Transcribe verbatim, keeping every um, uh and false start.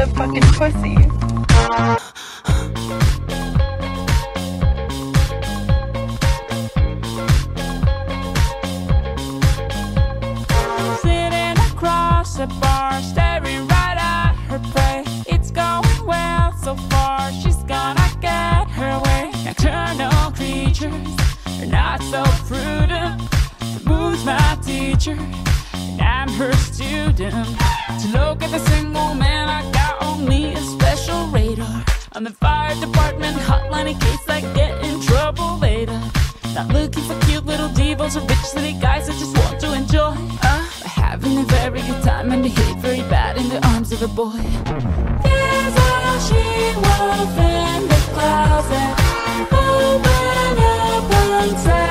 motherfucking pussy. Sitting across a bar, staring right at her prey. It's going well so far, she's gonna get her way. Nocturnal creatures are not so prudent. The moon's my teacher, and I'm her student. To look at the single man, I got on me a special radar. I'm the fire department hotline in case I get in trouble later. Not looking for cute little divas or rich city guys, I just want to enjoy uh, having a very good time and behave very bad in the arms of a boy. There's a she-wolf in the closet, open up and say